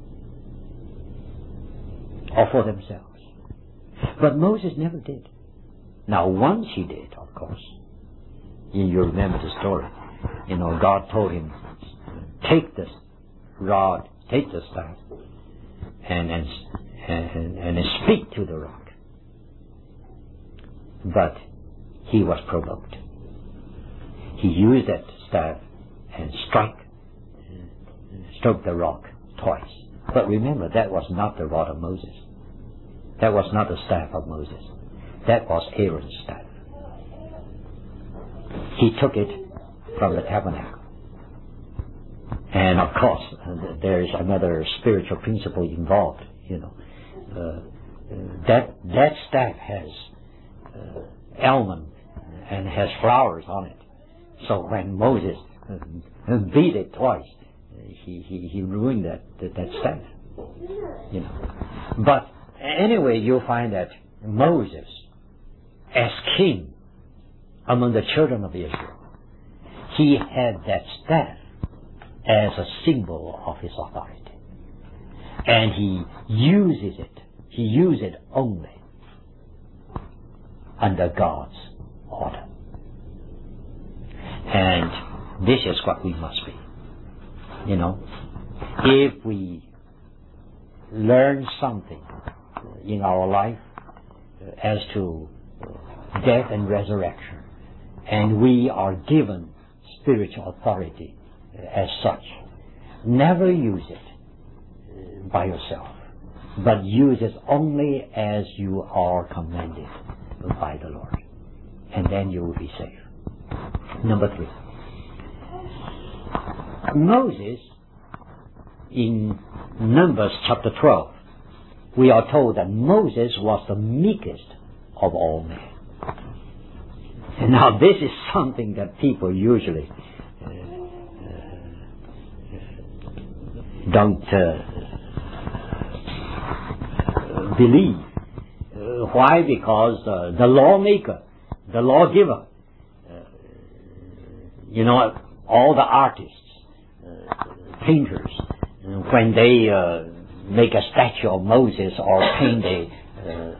or for themselves. But Moses never did. Now, once he did, of course. You remember the story. You know, God told him, take this rod, take the staff, and and, and, and speak to the rock. But he was provoked. He used that staff and struck, struck the rock twice. But remember, that was not the rod of Moses. That was not the staff of Moses. That was Aaron's staff. he took it from the tabernacle. And of course, there is another spiritual principle involved, you know. Uh, that, that staff has uh, almond and has flowers on it. So when Moses uh, beat it twice, he, he, he ruined that, that, that staff, you know. But anyway, you'll find that Moses, as king among the children of Israel, he had that staff as a symbol of his authority. And he uses it, he uses it only under God's order. And this is what we must be. You know, if we learn something in our life as to death and resurrection, and we are given spiritual authority as such, never use it by yourself, but use it only as you are commanded by the Lord. And then you will be safe. Number three. Moses, in Numbers chapter twelve, we are told that Moses was the meekest of all men. And now this is something that people usually uh, uh, don't uh, believe. Uh, why? Because uh, the lawmaker, the lawgiver, uh, you know, all the artists, uh, painters, uh, when they uh, make a statue of Moses or paint a uh,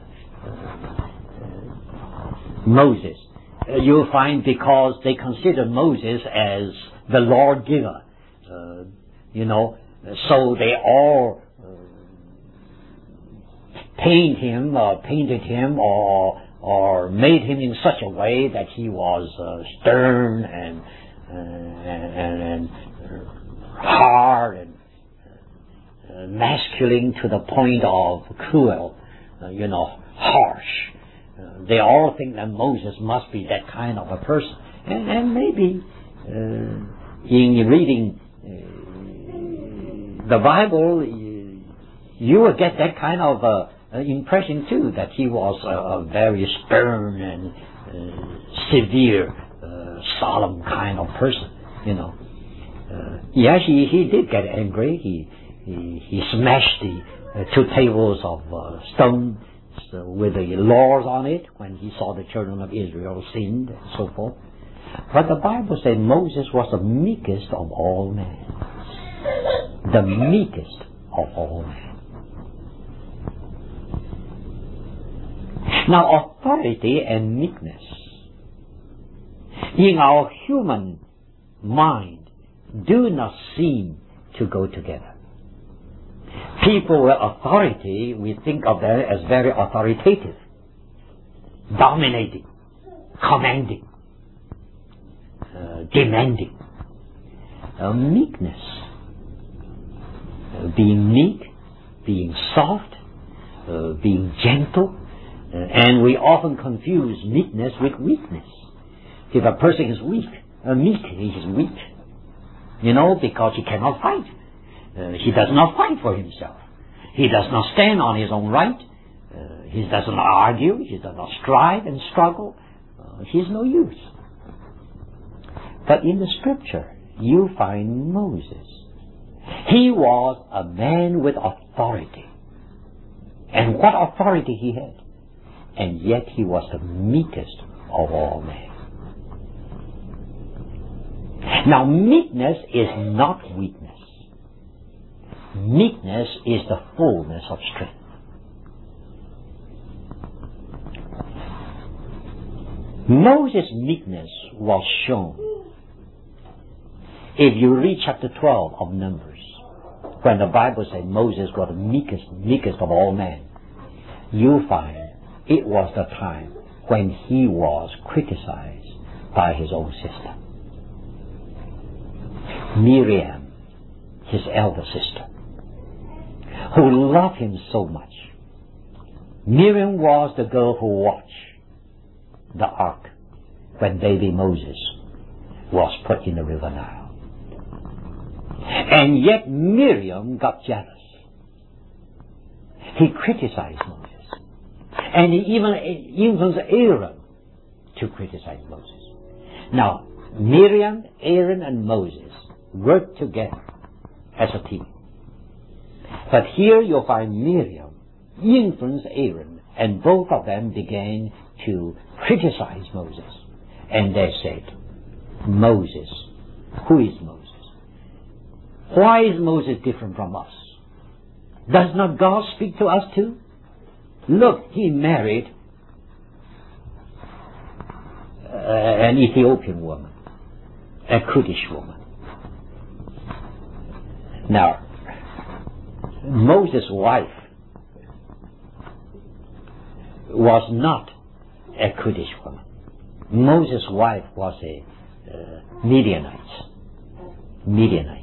uh, Moses, uh, you'll find because they consider Moses as the lawgiver, uh, you know, so they all paint him or painted him or or made him in such a way that he was uh, stern and, uh, and, and and hard and uh, masculine to the point of cruel, uh, you know, harsh. Uh, they all think that Moses must be that kind of a person. And, and maybe uh, in reading uh, the Bible, you, you will get that kind of uh, Uh, impression too, that he was a, a very stern and uh, severe, uh, solemn kind of person, you know. Uh, yes, he, he did get angry. He he, he smashed the uh, two tables of uh, stone so with the laws on it when he saw the children of Israel sinned and so forth. But the Bible says Moses was the meekest of all men. The meekest of all men. Now, authority and meekness in our human mind do not seem to go together. People with authority, we think of them as very authoritative, dominating, commanding, uh, demanding. Uh, meekness, uh, being meek, being soft, uh, being gentle. Uh, and we often confuse meekness with weakness. If a person is weak, uh, meek, he is weak. You know, because he cannot fight. Uh, he does not fight for himself. He does not stand on his own right. Uh, he does not argue. He does not strive and struggle. Uh, he is no use. But in the scripture, you find Moses. He was a man with authority. And what authority he had. And yet he was the meekest of all men. Now, meekness is not weakness. Meekness is the fullness of strength. Moses' meekness was shown. If you read chapter twelve of Numbers, when the Bible says Moses was the meekest, meekest of all men, you find it was the time when he was criticized by his own sister. Miriam, his elder sister, who loved him so much. Miriam was the girl who watched the ark when baby Moses was put in the river Nile. And yet Miriam got jealous. He criticized Moses. And he even influenced Aaron to criticize Moses. Now, Miriam, Aaron, and Moses worked together as a team. But here you'll find Miriam influenced Aaron, and both of them began to criticize Moses. And they said, Moses, who is Moses? Why is Moses different from us? Does not God speak to us too? Look, he married uh, an Ethiopian woman, a Kurdish woman. Now, Moses' wife was not a Kurdish woman. Moses' wife was a uh, Midianite. Midianite.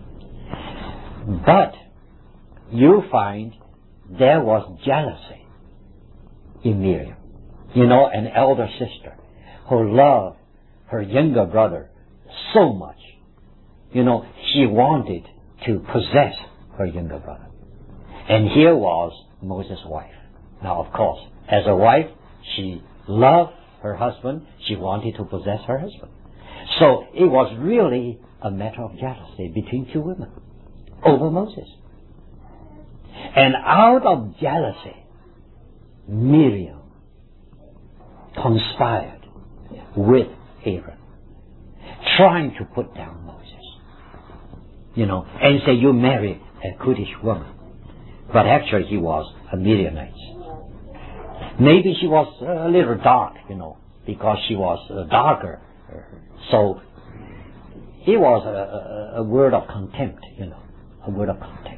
But you find there was jealousy in Miriam. You know, an elder sister who loved her younger brother so much. You know, she wanted to possess her younger brother. And here was Moses' wife. Now, of course, as a wife, she loved her husband. She wanted to possess her husband. So it was really a matter of jealousy between two women over Moses. And out of jealousy, Miriam conspired with Aaron, trying to put down Moses. You know, and say, you marry a Kurdish woman. But actually he was a Midianite. Maybe she was a little dark, you know, because she was uh, darker. So it was a, a, a word of contempt, you know, a word of contempt.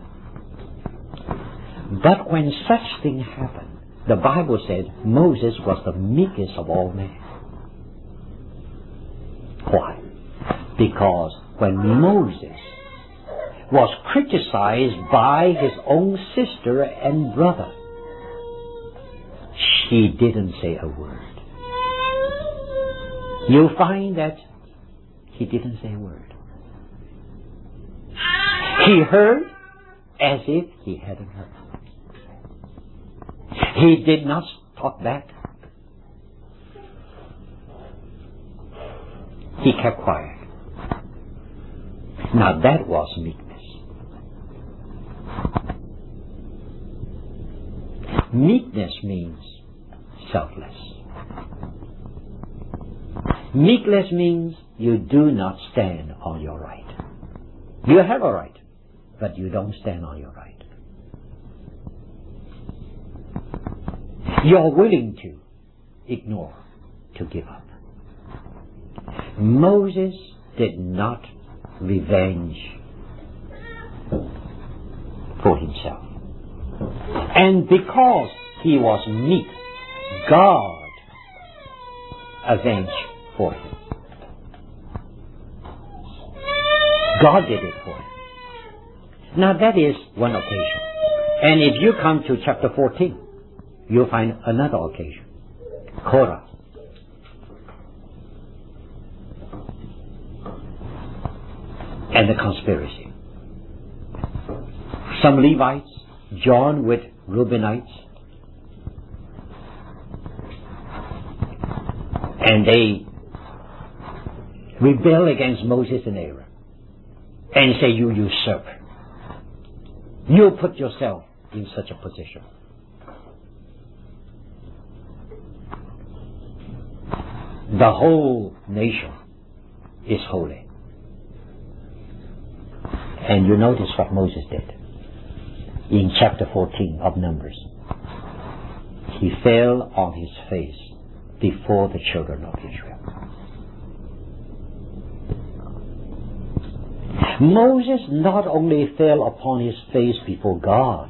But when such thing happened, the Bible said Moses was the meekest of all men. Why? Because when Moses was criticized by his own sister and brother, he didn't say a word. You'll find that he didn't say a word. He heard as if he hadn't heard. He did not talk back. He kept quiet. Now that was meekness. Meekness means selfless. Meekness means you do not stand on your right. You have a right, but you don't stand on your right. You're willing to ignore, to give up. Moses did not revenge for himself. And because he was meek, God avenged for him. God did it for him. Now that is one occasion. And if you come to chapter fourteen, you'll find another occasion. Korah. And the conspiracy. Some Levites joined with Reubenites, and they rebel against Moses and Aaron and say, you usurp. You put yourself in such a position. The whole nation is holy. And you notice what Moses did in chapter fourteen of Numbers. He fell on his face before the children of Israel. Moses not only fell upon his face before God,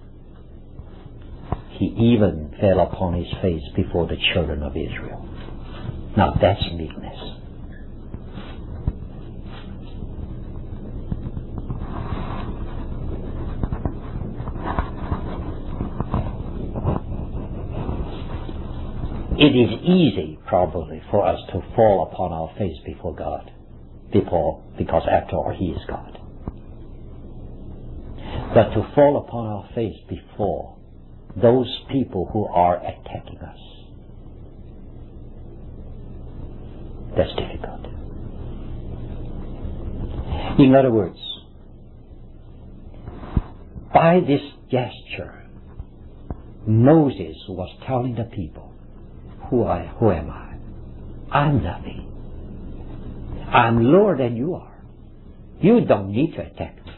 he even fell upon his face before the children of Israel. Now that's meekness. It is easy, probably, for us to fall upon our face before God, before, because after all, He is God. But to fall upon our face before those people who are attacking us, that's difficult. In other words, by this gesture, Moses was telling the people, who, I, who am I? I'm nothing. I'm lower than you are. You don't need to attack me.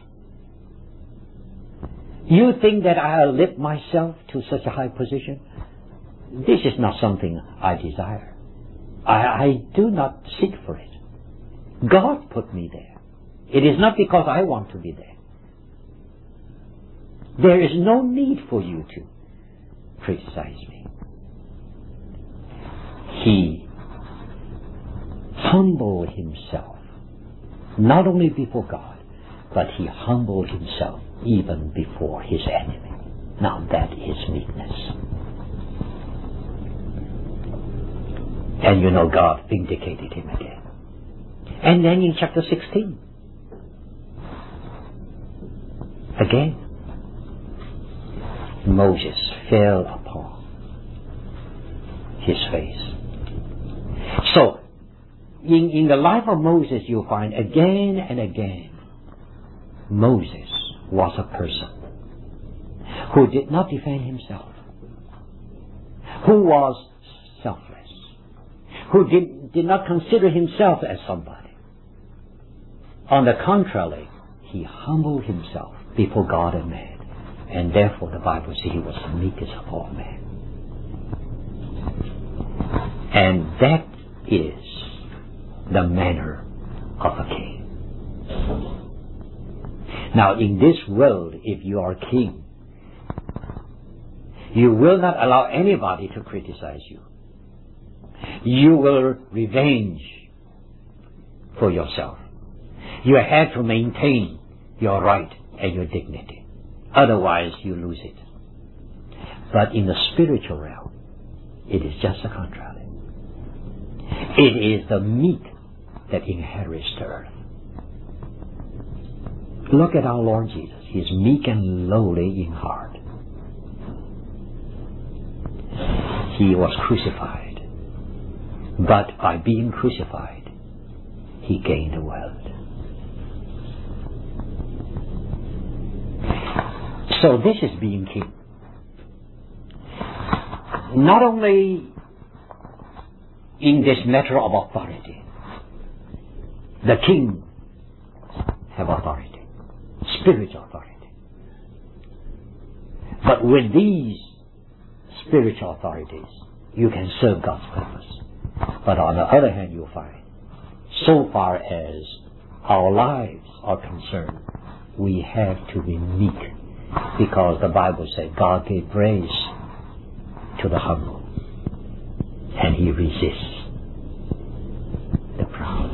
You think that I'll lift myself to such a high position? This is not something I desire. I, I do not seek for it. God put me there. It is not because I want to be there. There is no need for you to criticize me. He humbled himself, not only before God, but he humbled himself even before his enemy. Now that is meekness. And you know, God vindicated him again. And then in chapter sixteen, again, Moses fell upon his face. So, in, in the life of Moses, you'll find again and again, Moses was a person who did not defend himself, who was selfless, who did, did not consider himself as somebody. On the contrary, he humbled himself before God and man. And therefore the Bible says he was the meekest of all men. And that is the manner of a king. Now in this world, if you are king, you will not allow anybody to criticize you. You will revenge for yourself. You have to maintain your right and your dignity. Otherwise, you lose it. But in the spiritual realm, it is just the contrary. It is the meek that inherits the earth. Look at our Lord Jesus. He is meek and lowly in heart. He was crucified. But by being crucified, he gained the world. So this is being king. Not only in this matter of authority. The king have authority, spiritual authority. But with these spiritual authorities, you can serve God's purpose. But on the other hand, you'll find, so far as our lives are concerned, we have to be meek. Because the Bible said God gave grace to the humble, and he resists the proud.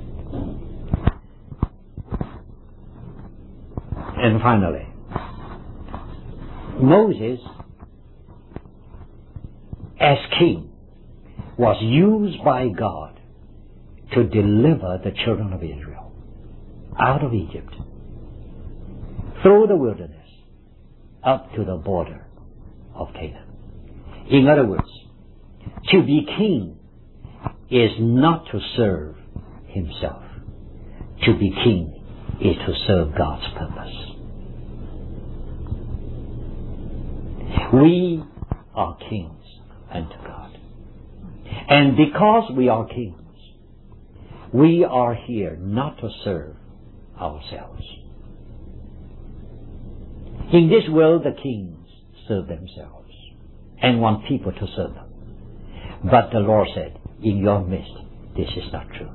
And finally, Moses, as king, was used by God to deliver the children of Israel out of Egypt, through the wilderness, up to the border of Canaan. In other words, to be king is not to serve himself. To be king is to serve God's purpose. We are kings unto God. And because we are kings, we are here not to serve ourselves. In this world, the kings serve themselves and want people to serve them. But the Lord said, in your midst, this is not true.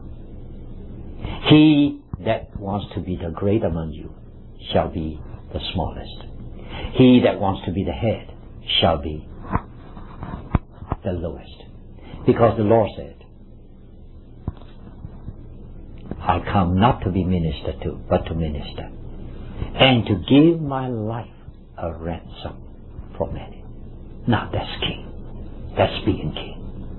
He that wants to be the great among you shall be the smallest. He that wants to be the head shall be the lowest. Because the Lord said, I come not to be ministered to, but to minister, and to give my life a ransom for many. Now that's king. That's being king.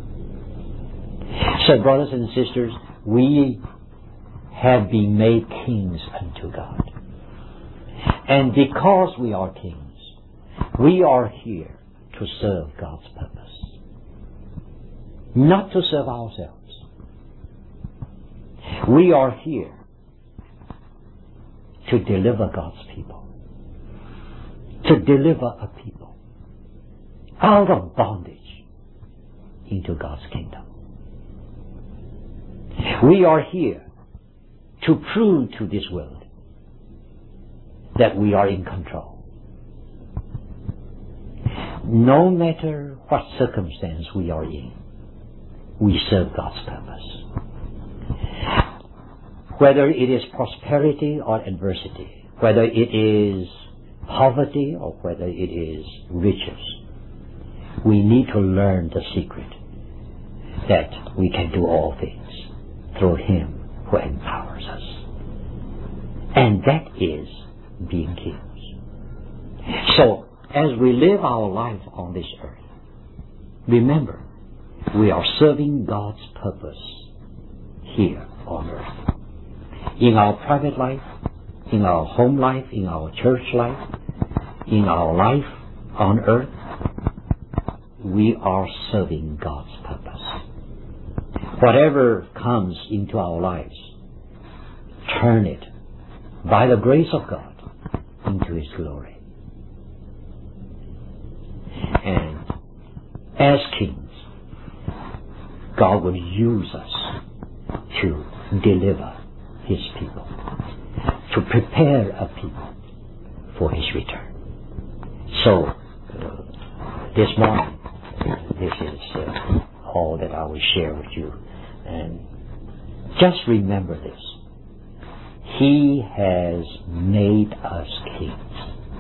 So, brothers and sisters, we have been made kings unto God. And because we are kings, we are here to serve God's purpose. Not to serve ourselves. We are here to deliver God's people. To deliver a people out of bondage into God's kingdom. We are here to prove to this world that we are in control. No matter what circumstance we are in, we serve God's purpose. Whether it is prosperity or adversity, whether it is poverty or whether it is riches, we need to learn the secret that we can do all things through Him who empowers us. And that is being kings. So, as we live our life on this earth, remember, we are serving God's purpose here on earth. In our private life, in our home life, in our church life, in our life on earth, we are serving God's purpose. Whatever comes into our lives, turn it, by the grace of God, into His glory. And as kings, God will use us to deliver His people, to prepare a people for His return. So, uh, this morning, this is uh, all that I will share with you. And just remember this. He has made us kings.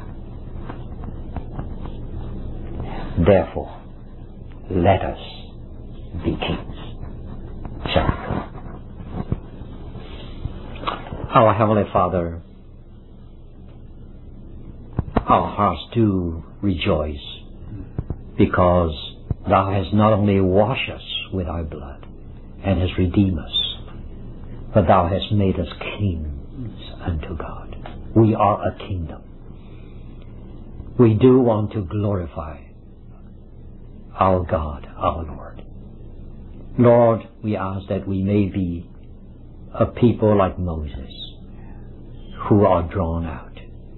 Therefore, let us be kings. Shall we pray? Our Heavenly Father, our hearts do rejoice because Thou hast not only washed us with Thy blood and hast redeemed us, but Thou hast made us kings unto God. We are a kingdom. We do want to glorify our God, our Lord. Lord, we ask that we may be a people like Moses, who are drawn out.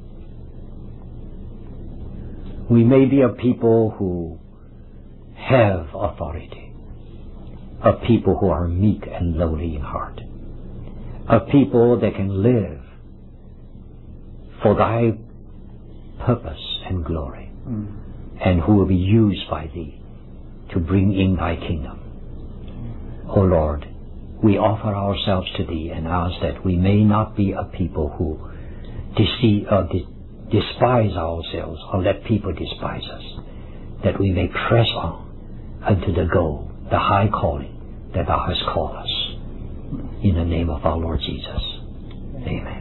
We may be a people who have authority, a people who are meek and lowly in heart, a people that can live for Thy purpose and glory, mm. and who will be used by Thee to bring in Thy kingdom. O Lord, we offer ourselves to Thee and ask that we may not be a people who deceive, uh, de- despise ourselves or let people despise us, that we may press on unto the goal, the high calling that Thou hast called us. In the name of our Lord Jesus. Amen.